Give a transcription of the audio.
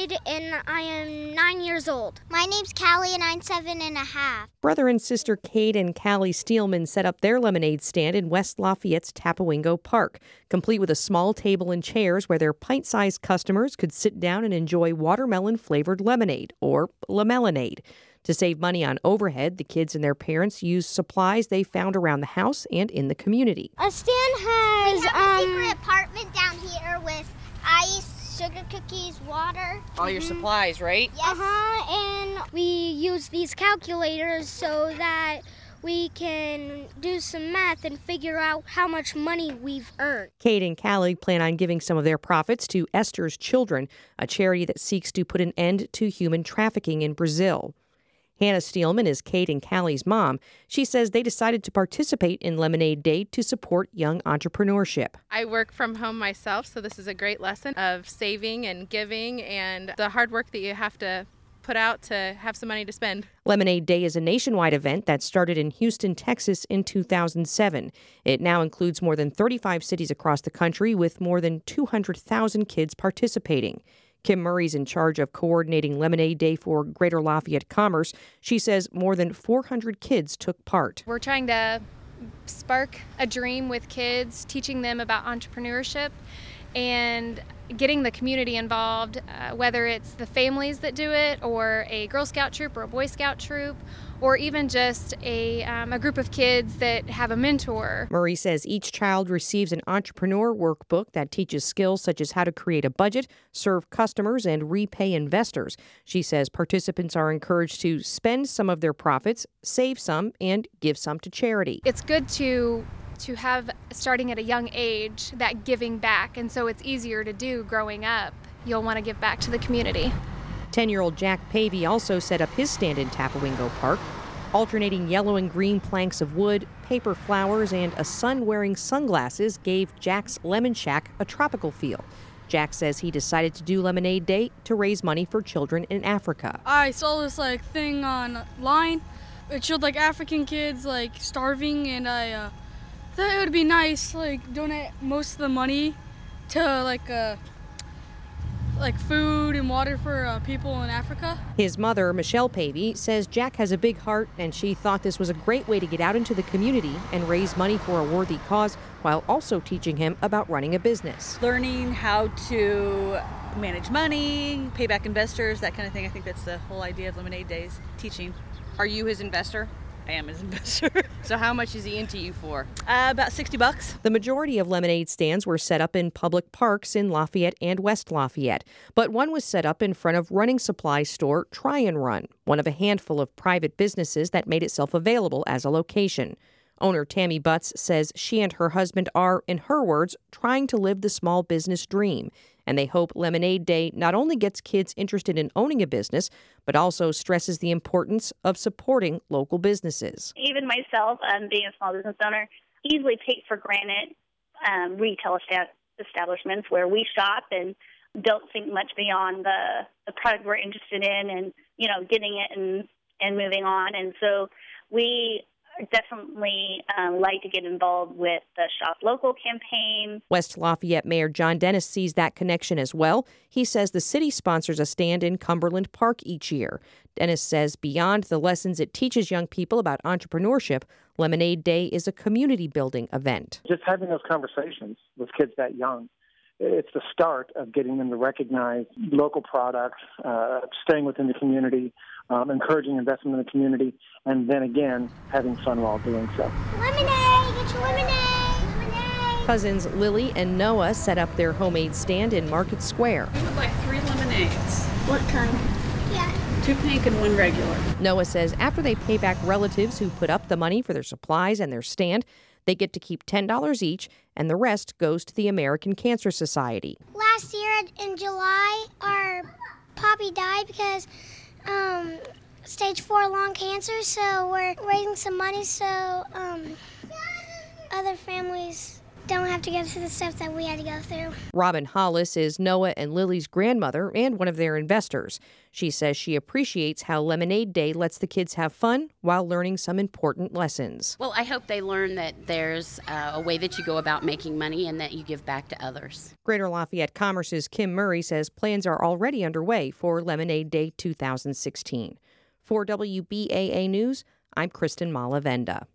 Cade, and I am 9 years old. My name's Callie, and I'm 7.5. Brother and sister Cade and Callie Steelman set up their lemonade stand in West Lafayette's Tapawingo Park, complete with a small table and chairs where their pint-sized customers could sit down and enjoy watermelon-flavored lemonade, or Lamelonade. To save money on overhead, the kids and their parents used supplies they found around the house and in the community. A stand has We have a secret apartment down here with ice, sugar cookies, water. All your supplies, right? Yes. and we use these calculators so that we can do some math and figure out how much money we've earned. Cade and Callie plan on giving some of their profits to Esther's Children, a charity that seeks to put an end to human trafficking in Brazil. Hannah Steelman is Cade and Callie's mom. She says they decided to participate in Lemonade Day to support young entrepreneurship. I work from home myself, so this is a great lesson of saving and giving and the hard work that you have to put out to have some money to spend. Lemonade Day is a nationwide event that started in Houston, Texas in 2007. It now includes more than 35 cities across the country with more than 200,000 kids participating. Kim Murray's in charge of coordinating Lemonade Day for Greater Lafayette Commerce. She says more than 400 kids took part. We're trying to spark a dream with kids, teaching them about entrepreneurship and getting the community involved, whether it's the families that do it or a Girl Scout troop or a Boy Scout troop, or even just a group of kids that have a mentor. Murray says each child receives an entrepreneur workbook that teaches skills such as how to create a budget, serve customers, and repay investors. She says participants are encouraged to spend some of their profits, save some, and give some to charity. It's good to have, starting at a young age, that giving back, and so it's easier to do growing up. You'll want to give back to the community. 10-year-old Jack Pavey also set up his stand in Tapawingo Park. Alternating yellow and green planks of wood, paper flowers, and a son wearing sunglasses gave Jack's Lemon Shack a tropical feel. Jack says he decided to do Lemonade Day to raise money for children in Africa. I saw this thing online. It showed African kids starving, and I thought it would be nice donate most of the money to food and water for people in Africa. His mother, Michelle Pavey, says Jack has a big heart, and she thought this was a great way to get out into the community and raise money for a worthy cause while also teaching him about running a business. Learning how to manage money, pay back investors, that kind of thing. I think that's the whole idea of Lemonade Days, teaching. Are you his investor? I am his investor. So how much is he into you for? About $60. The majority of lemonade stands were set up in public parks in Lafayette and West Lafayette, but one was set up in front of running supply store Try and Run, one of a handful of private businesses that made itself available as a location. Owner Tammy Butts says she and her husband are, in her words, trying to live the small business dream. And they hope Lemonade Day not only gets kids interested in owning a business, but also stresses the importance of supporting local businesses. Even myself, being a small business owner, easily take for granted retail establishments where we shop and don't think much beyond the product we're interested in and, getting it and moving on. And so we definitely like to get involved with the Shop Local campaign. West Lafayette Mayor John Dennis sees that connection as well. He says the city sponsors a stand in Cumberland Park each year. Dennis says beyond the lessons it teaches young people about entrepreneurship, Lemonade Day is a community-building event. Just having those conversations with kids that young, it's the start of getting them to recognize local products, staying within the community, encouraging investment in the community, and then again, having fun while doing so. Lemonade! Get your lemonade! Lemonade! Cousins Lily and Noah set up their homemade stand in Market Square. We would like 3 lemonades. What kind? Yeah. 2 pink and 1 regular. Noah says after they pay back relatives who put up the money for their supplies and their stand, they get to keep $10 each, and the rest goes to the American Cancer Society. Last year in July, our Poppy died because stage 4 lung cancer, so we're raising some money so other families don't have to go through the stuff that we had to go through. Robin Hollis is Noah and Lily's grandmother and one of their investors. She says she appreciates how Lemonade Day lets the kids have fun while learning some important lessons. Well, I hope they learn that there's a way that you go about making money and that you give back to others. Greater Lafayette Commerce's Kim Murray says plans are already underway for Lemonade Day 2016. For WBAA News, I'm Kristen Malavenda.